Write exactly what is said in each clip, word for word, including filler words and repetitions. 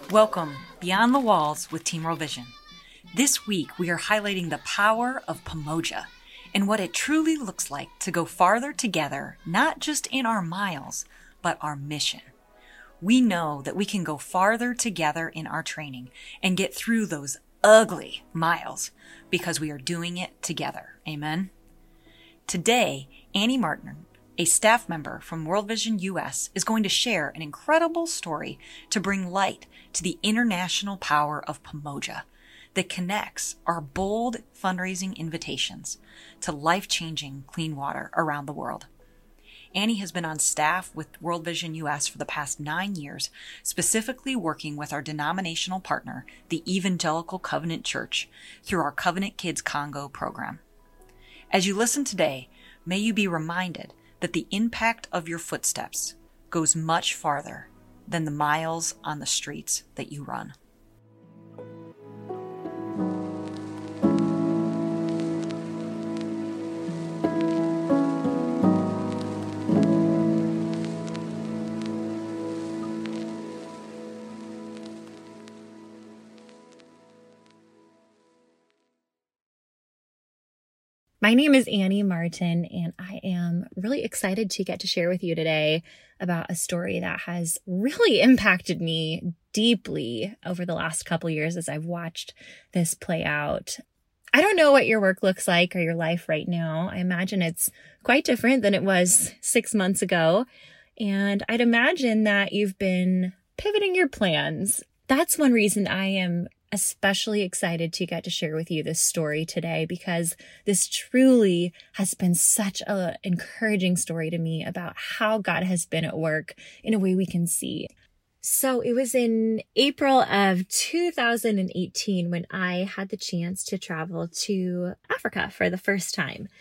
Welcome Beyond the Walls with Team World Vision. This week we are highlighting the power of Pamoja and what it truly looks like to go farther together, not just in our miles, but our mission. We know that we can go farther together in our training and get through those ugly miles because we are doing it together. Amen? Today, Annie Martin, a staff member from World Vision U S, is going to share an incredible story to bring light to the international power of Pamoja that connects our bold fundraising invitations to life-changing clean water around the world. Annie has been on staff with World Vision U S for the past nine years, specifically working with our denominational partner, the Evangelical Covenant Church, through our Covenant Kids Congo program. As you listen today, may you be reminded that the impact of your footsteps goes much farther than the miles on the streets that you run. My name is Annie Martin, and I am really excited to get to share with you today about a story that has really impacted me deeply over the last couple years as I've watched this play out. I don't know what your work looks like or your life right now. I imagine it's quite different than it was six months ago, and I'd imagine that you've been pivoting your plans. That's one reason I am especially excited to get to share with you this story today, because this truly has been such an encouraging story to me about how God has been at work in a way we can see. So it was in April of two thousand eighteen when I had the chance to travel to Africa for the first time.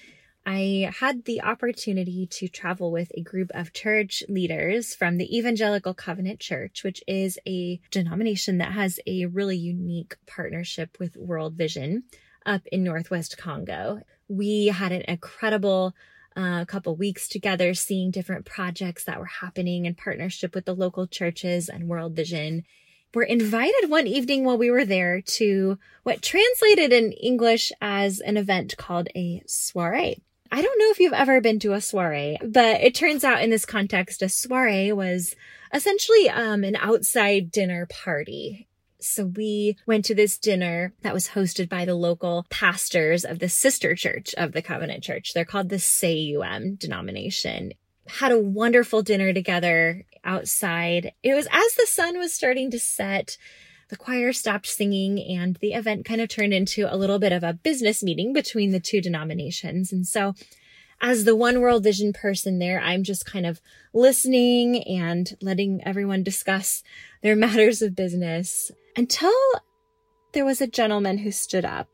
I had the opportunity to travel with a group of church leaders from the Evangelical Covenant Church, which is a denomination that has a really unique partnership with World Vision up in Northwest Congo. We had an incredible uh, couple weeks together seeing different projects that were happening in partnership with the local churches and World Vision. We're invited one evening while we were there to what translated in English as an event called a soiree. I don't know if you've ever been to a soiree, but it turns out in this context, a soiree was essentially um, an outside dinner party. So we went to this dinner that was hosted by the local pastors of the sister church of the Covenant Church. They're called the S A U M denomination. Had a wonderful dinner together outside. It was as the sun was starting to set. The choir stopped singing and the event kind of turned into a little bit of a business meeting between the two denominations. And so as the one World Vision person there, I'm just kind of listening and letting everyone discuss their matters of business until there was a gentleman who stood up.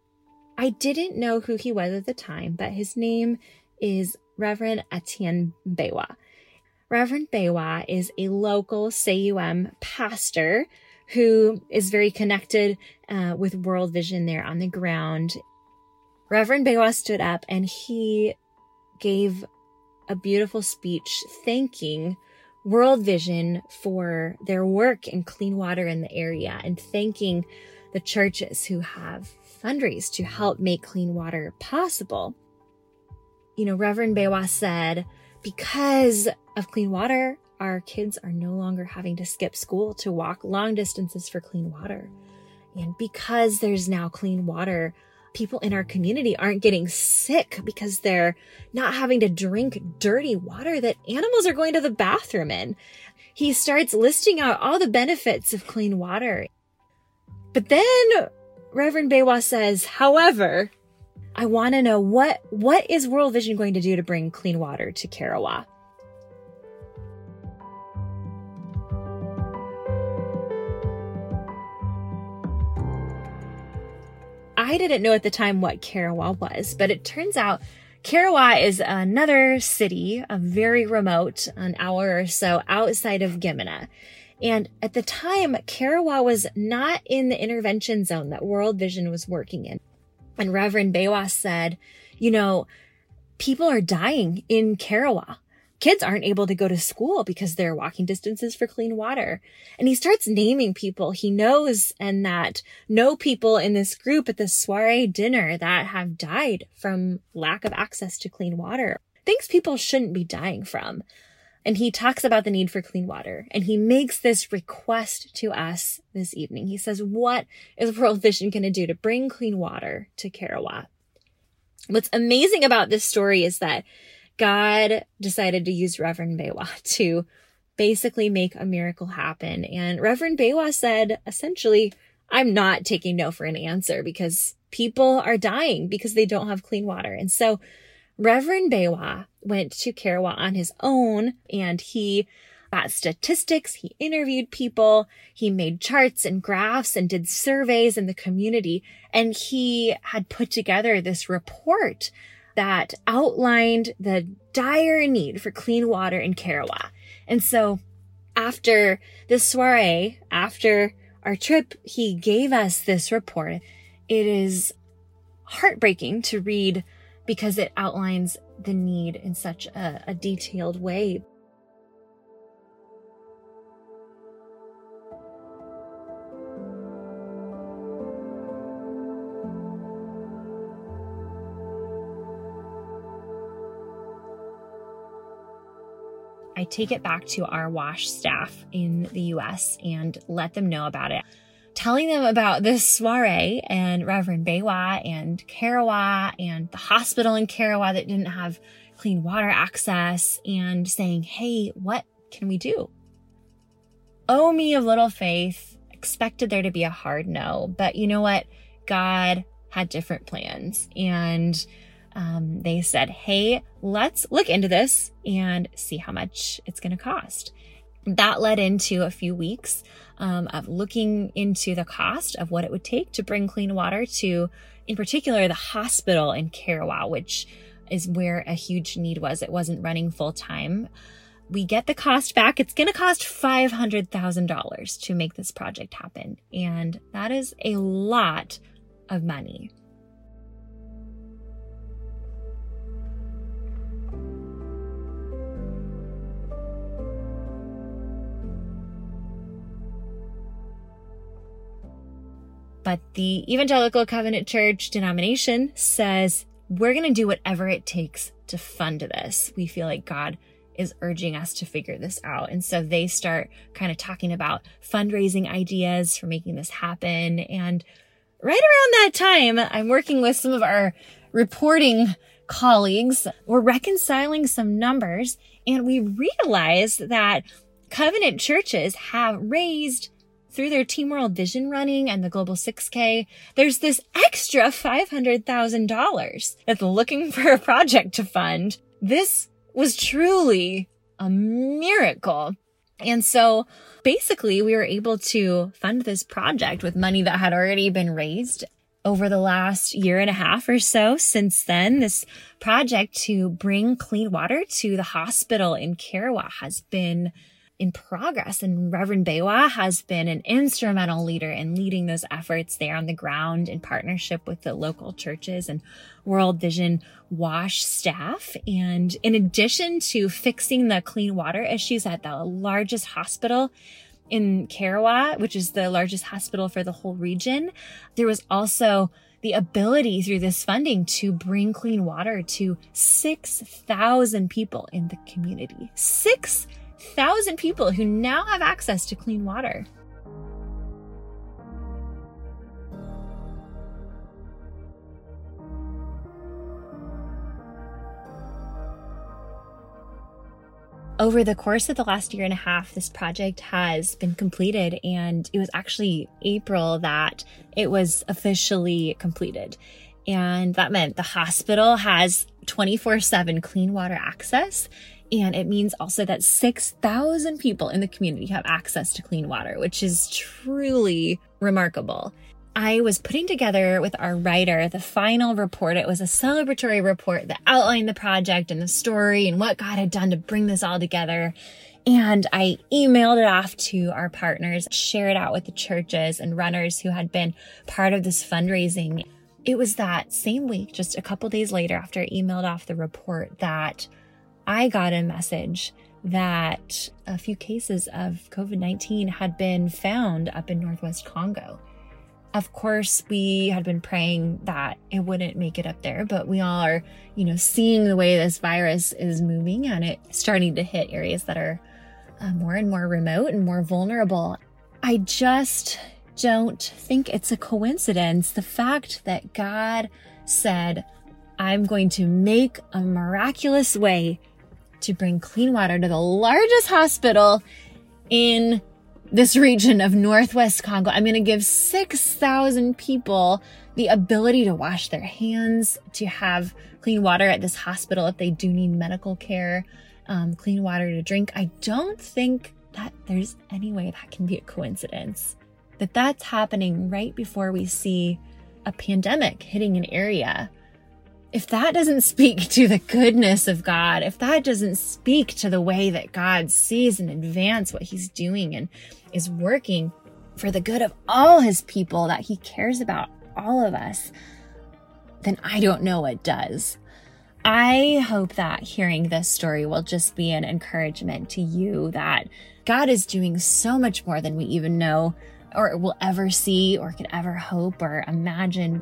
I didn't know who he was at the time, but his name is Reverend Etienne Bewa. Reverend Bewa is a local S A U M pastor who is very connected uh, with World Vision there on the ground. Reverend Bewa stood up and he gave a beautiful speech thanking World Vision for their work in clean water in the area and thanking the churches who have fundraised to help make clean water possible. You know, Reverend Bewa said, because of clean water, our kids are no longer having to skip school to walk long distances for clean water. And because there's now clean water, people in our community aren't getting sick because they're not having to drink dirty water that animals are going to the bathroom in. He starts listing out all the benefits of clean water. But then Reverend Bewa says, however, I want to know what, what is World Vision going to do to bring clean water to Karawa? I didn't know at the time what Karawa was, but it turns out Karawa is another city, a very remote, an hour or so outside of Gemina. And at the time, Karawa was not in the intervention zone that World Vision was working in. And Reverend Bewa said, you know, people are dying in Karawa. kids aren't able to go to school because they're walking distances for clean water. And he starts naming people he knows and that know people in this group at the soiree dinner that have died from lack of access to clean water. Things people shouldn't be dying from. And he talks about the need for clean water. And he makes this request to us this evening. He says, what is World Vision going to do to bring clean water to Karawa? What's amazing about this story is that God decided to use Reverend Bewa to basically make a miracle happen. And Reverend Bewa said, essentially, I'm not taking no for an answer because people are dying because they don't have clean water. And so Reverend Bewa went to Karawa on his own, and he got statistics, he interviewed people, he made charts and graphs and did surveys in the community, and he had put together this report that outlined the dire need for clean water in Karawa. And so after this soiree, after our trip, he gave us this report. It is heartbreaking to read because it outlines the need in such a, a detailed way. I take it back to our WASH staff in the U S and let them know about it. Telling them about this soiree and Reverend Bewa and Karawa and the hospital in Karawa that didn't have clean water access, and saying, hey, what can we do? Oh, me of little faith, expected there to be a hard no. But you know what? God had different plans. And Um, they said, hey, let's look into this and see how much it's going to cost. That led into a few weeks um, of looking into the cost of what it would take to bring clean water to, in particular, the hospital in Karawa, which is where a huge need was. It wasn't running full time. We get the cost back. It's going to cost five hundred thousand dollars to make this project happen. And that is a lot of money. But the Evangelical Covenant Church denomination says, we're going to do whatever it takes to fund this. We feel like God is urging us to figure this out. And so they start kind of talking about fundraising ideas for making this happen. And right around that time, I'm working with some of our reporting colleagues. We're reconciling some numbers, and we realize that covenant churches have raised, through their Team World Vision running and the Global six K, there's this extra five hundred thousand dollars that's looking for a project to fund. This was truly a miracle. And so basically we were able to fund this project with money that had already been raised over the last year and a half or so. Since then, this project to bring clean water to the hospital in Karawa has been in progress, and Reverend Bewa has been an instrumental leader in leading those efforts there on the ground in partnership with the local churches and World Vision WASH staff. And in addition to fixing the clean water issues at the largest hospital in Karawa, which is the largest hospital for the whole region, there was also the ability through this funding to bring clean water to six thousand people in the community. six thousand people who now have access to clean water. Over the course of the last year and a half, this project has been completed, and it was actually April that it was officially completed. And that meant the hospital has twenty-four seven clean water access. And it means also that six thousand people in the community have access to clean water, which is truly remarkable. I was putting together with our writer the final report. It was a celebratory report that outlined the project and the story and what God had done to bring this all together. And I emailed it off to our partners, shared it out with the churches and runners who had been part of this fundraising. It was that same week, just a couple days later after I emailed off the report, that I got a message that a few cases of COVID nineteen had been found up in Northwest Congo. Of course, we had been praying that it wouldn't make it up there, but we all are, you know, seeing the way this virus is moving and it starting to hit areas that are uh, more and more remote and more vulnerable. I just don't think it's a coincidence. The fact that God said, I'm going to make a miraculous way to bring clean water to the largest hospital in this region of Northwest Congo. I'm going to give six thousand people the ability to wash their hands, to have clean water at this hospital if they do need medical care, um, clean water to drink. I don't think that there's any way that can be a coincidence, that that's happening right before we see a pandemic hitting an area. If that doesn't speak to the goodness of God, if that doesn't speak to the way that God sees in advance what he's doing and is working for the good of all his people, that he cares about all of us, then I don't know what does. I hope that hearing this story will just be an encouragement to you that God is doing so much more than we even know or will ever see or could ever hope or imagine.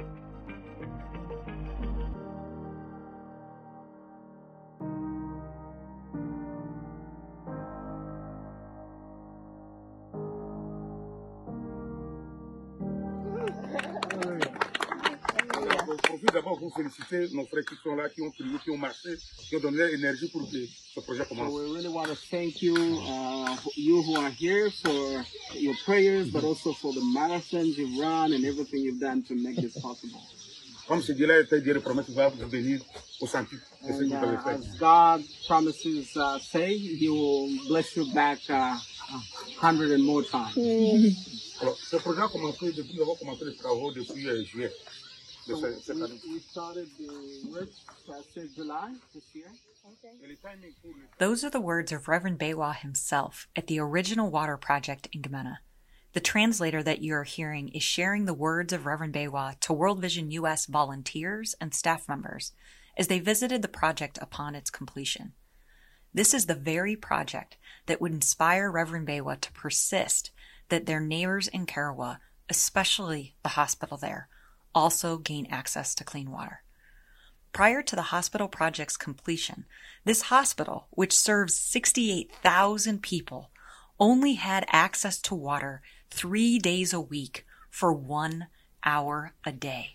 Profite d'abord pour féliciter nos frères qui sont là, qui ont prié, qui ont marché, qui ont donné l'énergie pour que ce projet commence. So we really want to thank you, uh, you who are here, for your prayers, but also for the marathons you've run and everything you've done to make this possible. Comme ce Dieu-là était Dieu de promesse, il va vous bénir au centuple de ce que And, vous avez uh, fait. as God promises uh, say, he will bless you back uh, a hundred and more times. Alors, ce projet a commencé depuis, nous avons commencé les travaux depuis euh, juillet de So ce- cette we, année. we started the work uh, since July this year. Et le timing pour le- Those are the words of Reverend Baywa himself at the original water project in Gemena. The translator that you are hearing is sharing the words of Reverend Baywa to World Vision U S volunteers and staff members as they visited the project upon its completion. This is the very project that would inspire Reverend Baywa to persist that their neighbors in Karawa, especially the hospital there, also gain access to clean water. Prior to the hospital project's completion, this hospital, which serves sixty-eight thousand people, only had access to water three days a week for one hour a day.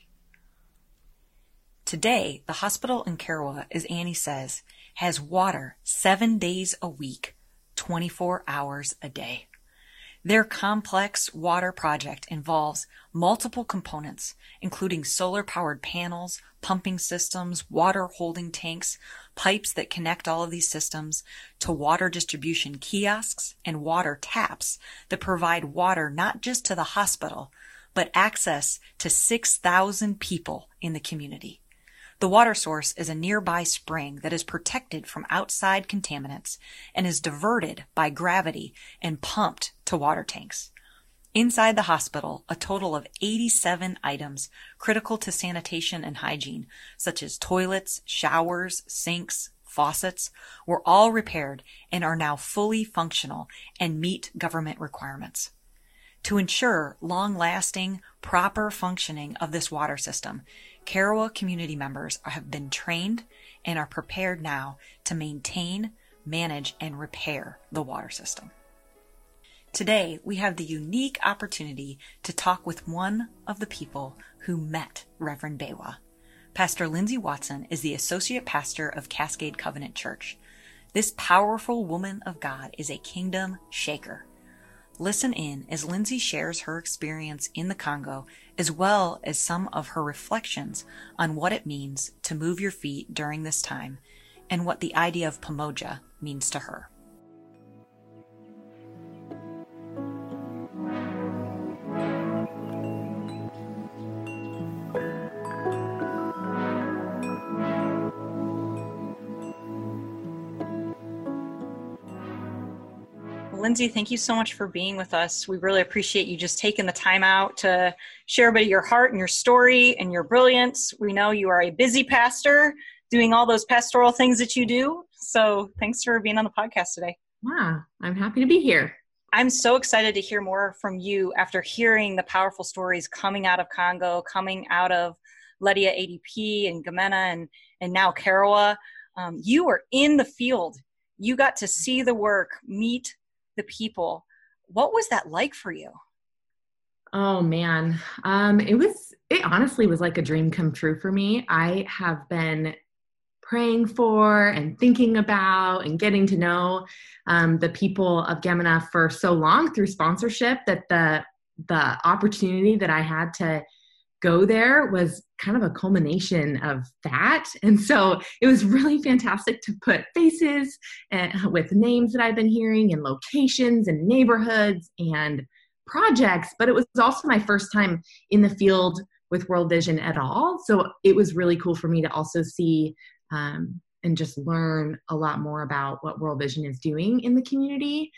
Today, the hospital in Karawa, as Annie says, has water seven days a week, twenty-four hours a day. Their complex water project involves multiple components, including solar-powered panels, pumping systems, water holding tanks, pipes that connect all of these systems to water distribution kiosks and water taps that provide water not just to the hospital, but access to six thousand people in the community. The water source is a nearby spring that is protected from outside contaminants and is diverted by gravity and pumped to water tanks. Inside the hospital, a total of eighty-seven items critical to sanitation and hygiene, such as toilets, showers, sinks, faucets, were all repaired and are now fully functional and meet government requirements. To ensure long-lasting, proper functioning of this water system, Karawa community members have been trained and are prepared now to maintain, manage, and repair the water system. Today, we have the unique opportunity to talk with one of the people who met Reverend Baywa. Pastor Lindsay Watson is the Associate Pastor of Cascade Covenant Church. This powerful woman of God is a kingdom shaker. Listen in as Lindsay shares her experience in the Congo, as well as some of her reflections on what it means to move your feet during this time and what the idea of Pamoja means to her. Lindsay, thank you so much for being with us. We really appreciate you just taking the time out to share a bit of your heart and your story and your brilliance. We know you are a busy pastor doing all those pastoral things that you do. So thanks for being on the podcast today. Yeah, I'm happy to be here. I'm so excited to hear more from you after hearing the powerful stories coming out of Congo, coming out of Ledia A D P and Gemena and, and now Karawa. Um, you were in the field. You got to see the work, meet the people. What was that like for you? Oh man, um, it was, it honestly was like a dream come true for me. I have been praying for and thinking about and getting to know um, the people of Gemena for so long through sponsorship that the the opportunity that I had to go there was kind of a culmination of that. And so it was really fantastic to put faces and, with names that I've been hearing and locations and neighborhoods and projects, but it was also my first time in the field with World Vision at all. So it was really cool for me to also see um, and just learn a lot more about what World Vision is doing in the community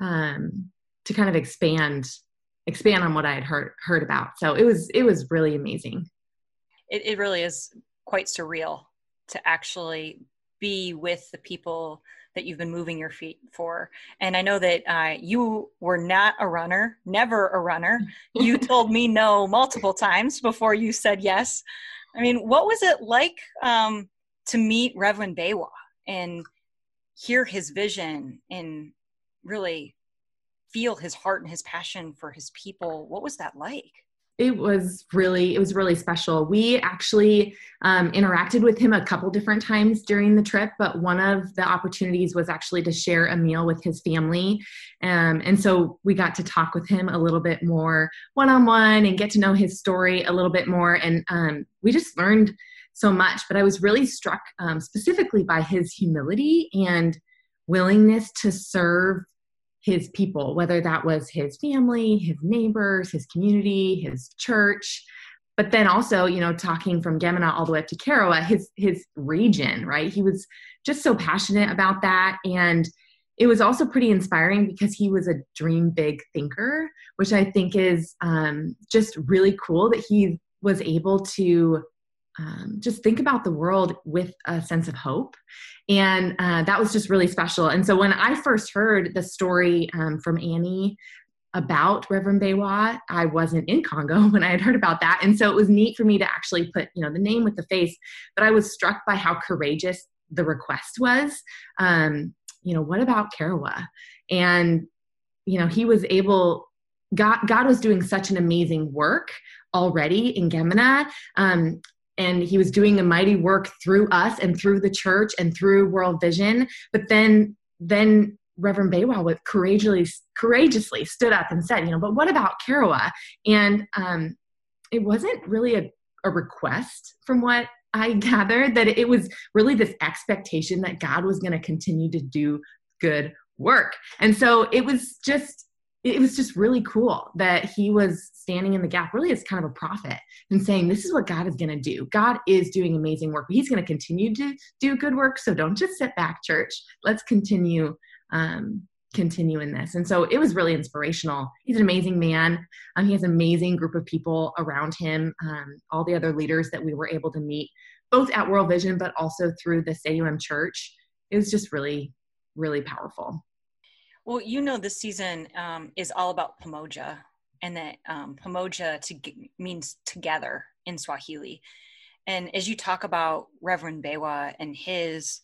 um, to kind of expand expand on what I had heard heard about. So it was it was really amazing. It, it really is quite surreal to actually be with the people that you've been moving your feet for. And I know that uh, you were not a runner, never a runner. You told me no multiple times before you said yes. I mean, what was it like um, to meet Reverend Bewa and hear his vision and really feel his heart and his passion for his people? What was that like? It was really, it was really special. We actually um, interacted with him a couple different times during the trip, but one of the opportunities was actually to share a meal with his family. Um, and so we got to talk with him a little bit more one-on-one and get to know his story a little bit more. And um, we just learned so much, but I was really struck um, specifically by his humility and willingness to serve his people, whether that was his family, his neighbors, his community, his church, but then also, you know, talking from Gemena all the way up to Karawa, his, his region, right? He was just so passionate about that. And it was also pretty inspiring because he was a dream big thinker, which I think is um, just really cool that he was able to Um, just think about the world with a sense of hope. And uh, that was just really special. And so when I first heard the story um, from Annie about Reverend Bewa, I wasn't in Congo when I had heard about that. And so it was neat for me to actually put, you know, the name with the face, but I was struck by how courageous the request was. Um, you know, what about Karawa? And, you know, he was able, God, God was doing such an amazing work already in Gemena. Um, And he was doing a mighty work through us and through the church and through World Vision. But then, then Reverend Bewa would courageously, courageously stood up and said, you know, but what about Karawa? And um, it wasn't really a, a request from what I gathered, that it was really this expectation that God was going to continue to do good work. And so it was just, it was just really cool that he was standing in the gap really as kind of a prophet and saying, this is what God is going to do. God is doing amazing work, but he's going to continue to do good work. So don't just sit back, church. Let's continue, um, continue in this. And so it was really inspirational. He's an amazing man. Um, he has an amazing group of people around him. Um, all the other leaders that we were able to meet, both at World Vision, but also through the C A U M church. It was just really, really powerful. Well, you know, this season um, is all about Pamoja, and that um, Pamoja to, means together in Swahili. And as you talk about Reverend Bewa and his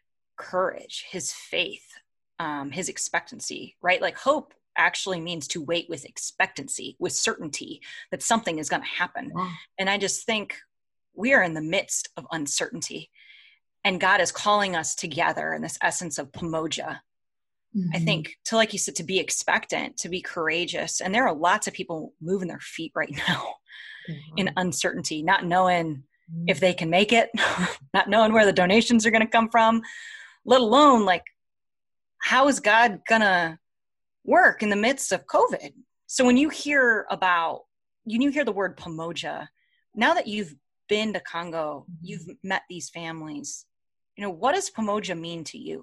courage, his faith, um, his expectancy, right? Like hope actually means to wait with expectancy, with certainty that something is going to happen. Wow. And I just think we are in the midst of uncertainty, and God is calling us together in this essence of Pamoja. Mm-hmm. I think to, like you said, to be expectant, to be courageous. And there are lots of people moving their feet right now mm-hmm. in uncertainty, not knowing mm-hmm. if they can make it, not knowing where the donations are going to come from, let alone like, how is God going to work in the midst of COVID? So when you hear about, when you hear the word Pamoja, now that you've been to Congo, mm-hmm. you've met these families, you know, what does Pamoja mean to you?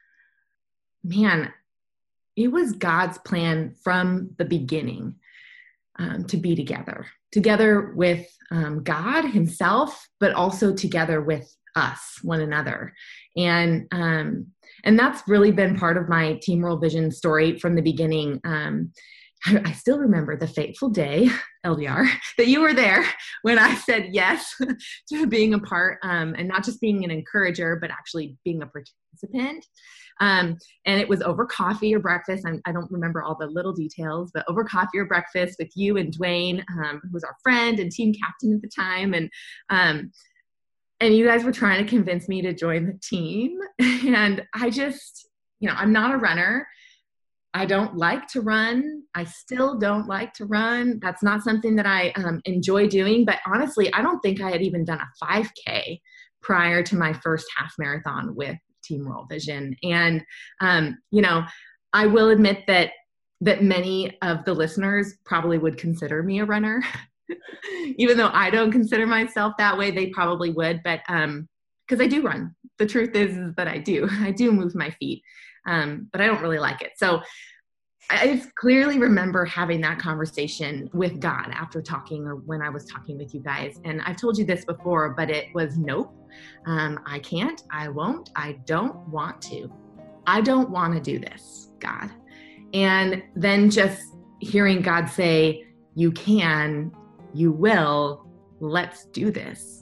Man, it was God's plan from the beginning um, to be together, together with um, God himself, but also together with us, one another. And, um, and that's really been part of my Team World Vision story from the beginning. Um, I, I still remember the fateful day, L D R, that you were there when I said yes to being a part, um, and not just being an encourager, but actually being a participant. Um, and it was over coffee or breakfast. I'm, I don't remember all the little details, but over coffee or breakfast with you and Dwayne, um, who was our friend and team captain at the time. And, um, and you guys were trying to convince me to join the team. And I just, you know, I'm not a runner. I don't like to run. I still don't like to run. That's not something that I um, enjoy doing. But honestly, I don't think I had even done a five K prior to my first half marathon with Team World Vision. And, um, you know, I will admit that, that many of the listeners probably would consider me a runner. Even though I don't consider myself that way, they probably would. But um, because I do run. The truth is, is that I do. I do move my feet. Um, but I don't really like it. So I just clearly remember having that conversation with God after talking, or when I was talking with you guys. And I've told you this before, but it was nope. Um, I can't, I won't, I don't want to. I don't want to do this, God. And then just hearing God say, you can, you will, let's do this.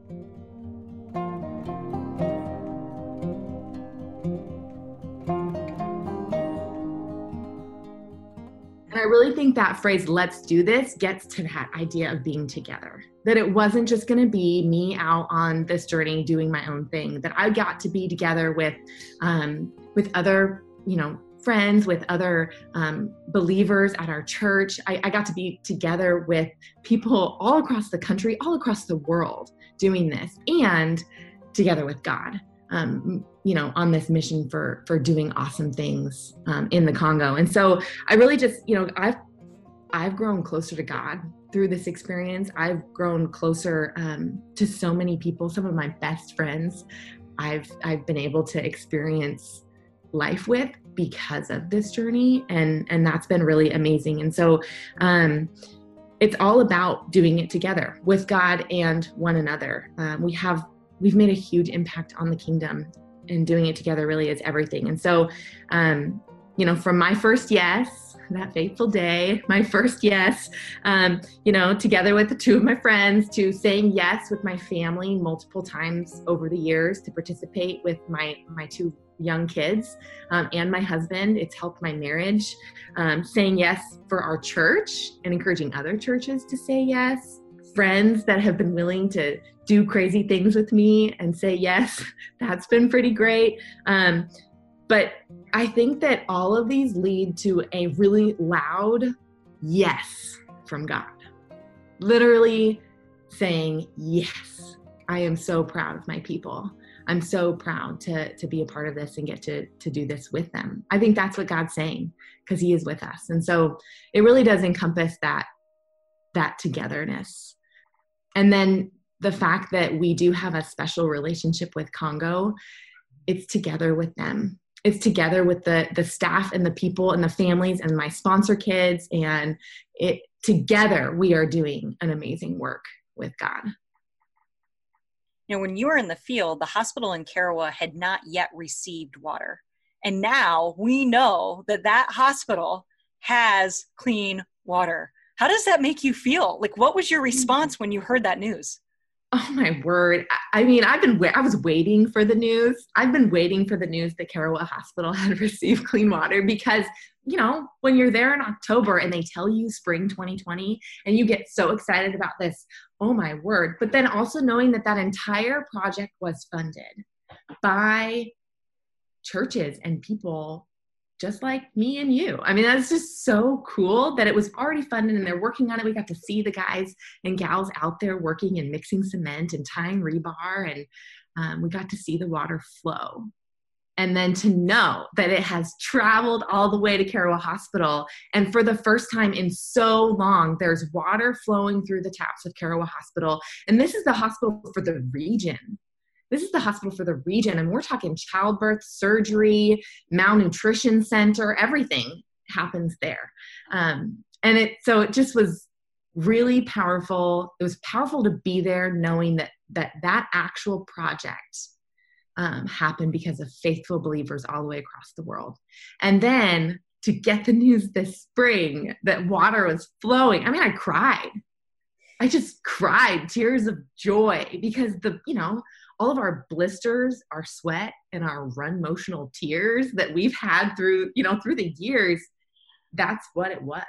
And I really think that phrase, let's do this, gets to that idea of being together. That it wasn't just going to be me out on this journey doing my own thing, that I got to be together with, um, with other, you know, friends, with other um, believers at our church. I, I got to be together with people all across the country, all across the world doing this, and together with God. Um, you know, on this mission for, for doing awesome things, um, in the Congo. And so I really just, you know, I've, I've grown closer to God through this experience. I've grown closer, um, to so many people, some of my best friends I've, I've been able to experience life with because of this journey. And, and that's been really amazing. And so, um, it's all about doing it together with God and one another. Um, we have We've made a huge impact on the kingdom, and doing it together really is everything. And so, um, you know, from my first yes, that fateful day, my first yes, um, you know, together with the two of my friends, to saying yes with my family multiple times over the years to participate with my, my two young kids, um, and my husband. It's helped my marriage, um, saying yes for our church and encouraging other churches to say yes. Friends that have been willing to do crazy things with me and say yes. That's been pretty great. Um, but I think that all of these lead to a really loud yes from God. Literally saying, yes, I am so proud of my people. I'm so proud to, to be a part of this and get to, to do this with them. I think that's what God's saying, because he is with us. And so it really does encompass that, that togetherness. And then the fact that we do have a special relationship with Congo, it's together with them. It's together with the, the staff and the people and the families and my sponsor kids. And it together, we are doing an amazing work with God. You know, when you were in the field, the hospital in Karawa had not yet received water. And now we know that that hospital has clean water. How does that make you feel? Like, what was your response when you heard that news? Oh my word. I mean, I've been, I was waiting for the news. I've been waiting for the news that Karawa Hospital had received clean water, because, you know, when you're there in October and they tell you spring twenty twenty and you get so excited about this, oh my word. But then also knowing that that entire project was funded by churches and people just like me and you. I mean, that's just so cool that it was already funded and they're working on it. We got to see the guys and gals out there working and mixing cement and tying rebar, and um, we got to see the water flow. And then to know that it has traveled all the way to Karawa Hospital, and for the first time in so long, there's water flowing through the taps of Karawa Hospital. And this is the hospital for the region. This is the hospital for the region, and we're talking childbirth, surgery, malnutrition center, everything happens there. Um, and it, so it just was really powerful. It was powerful to be there knowing that that, that actual project um, happened because of faithful believers all the way across the world. And then to get the news this spring that water was flowing. I mean, I cried. I just cried tears of joy because the, you know, all of our blisters, our sweat, and our run motional tears that we've had through, you know, through the years, that's what it was.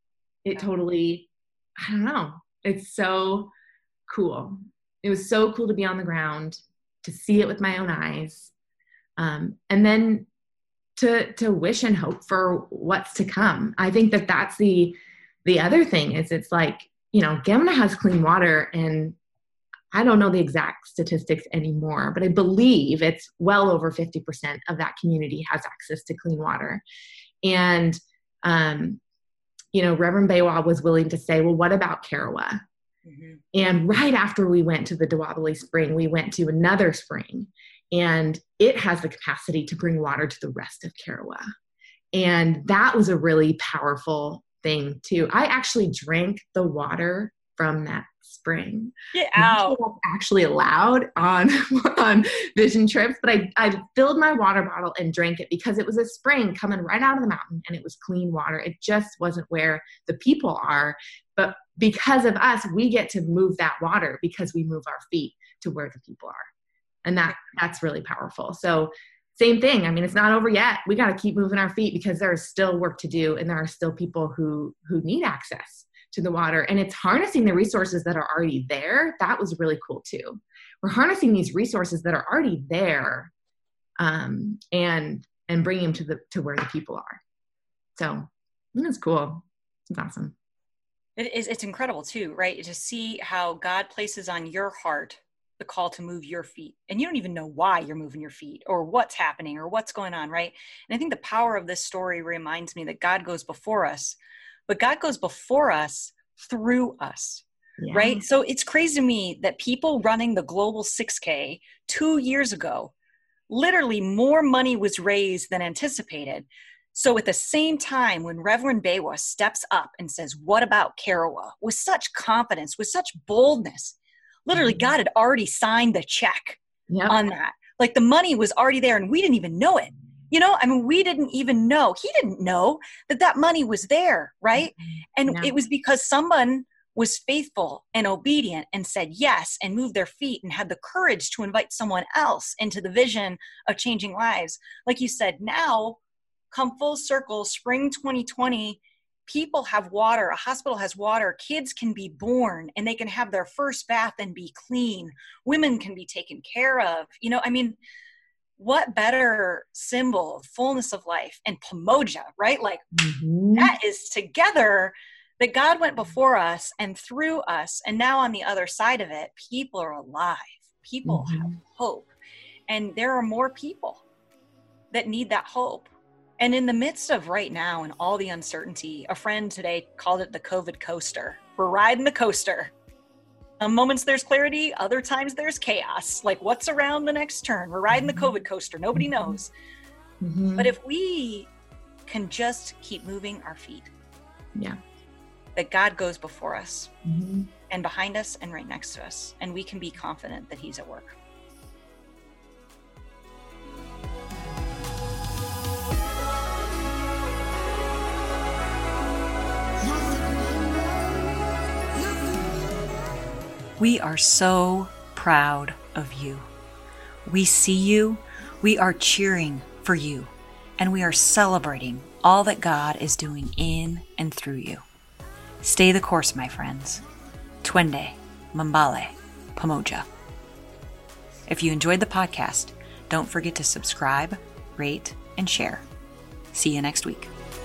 It totally, I don't know. It's so cool. It was so cool to be on the ground, to see it with my own eyes. Um, and then to, to wish and hope for what's to come. I think that that's the, the other thing is it's like, you know, Gemina has clean water, and I don't know the exact statistics anymore, but I believe it's well over fifty percent of that community has access to clean water. And, um, you know, Reverend Baywa was willing to say, well, what about Karawa? Mm-hmm. And right after we went to the Douabili Spring, we went to another spring, and it has the capacity to bring water to the rest of Karawa. And that was a really powerful thing too. I actually drank the water from that spring. Get out. That's actually allowed on, on vision trips, but I, I filled my water bottle and drank it because it was a spring coming right out of the mountain, and it was clean water. It just wasn't where the people are. But because of us, we get to move that water because we move our feet to where the people are. And that that's really powerful. So same thing. I mean, it's not over yet. We got to keep moving our feet because there is still work to do, and there are still people who who need access to the water. And it's harnessing the resources that are already there. That was really cool too. We're harnessing these resources that are already there, um, and and bringing them to the to where the people are. So it's cool. It's awesome. It is. It's incredible too, right? To see how God places on your heart the call to move your feet, and you don't even know why you're moving your feet or what's happening or what's going on, right? And I think the power of this story reminds me that God goes before us, but God goes before us through us, yeah. right? So it's crazy to me that people running the Global six K two years ago, literally more money was raised than anticipated. So at the same time, when Reverend Baywa steps up and says, what about Karawa? With such confidence, with such boldness, literally, God had already signed the check yep. on that. Like the money was already there, and we didn't even know it. You know, I mean, we didn't even know. He didn't know that that money was there, right? And yeah. it was because someone was faithful and obedient and said yes and moved their feet and had the courage to invite someone else into the vision of changing lives. Like you said, now, come full circle, spring twenty twenty, people have water, a hospital has water, kids can be born and they can have their first bath and be clean. Women can be taken care of. You know, I mean, what better symbol of fullness of life and Pamoja, right? Like mm-hmm. that is together that God went before us and through us. And now on the other side of it, people are alive. People mm-hmm. have hope. And there are more people that need that hope. And in the midst of right now and all the uncertainty, a friend today called it the COVID coaster. We're riding the coaster. Some moments there's clarity, other times there's chaos. Like what's around the next turn? We're riding the COVID coaster. Nobody knows. Mm-hmm. But if we can just keep moving our feet, yeah, that God goes before us mm-hmm. and behind us and right next to us, and we can be confident that He's at work. We are so proud of you. We see you, we are cheering for you, and we are celebrating all that God is doing in and through you. Stay the course, my friends. Twende, Mbale, Pamoja. If you enjoyed the podcast, don't forget to subscribe, rate, and share. See you next week.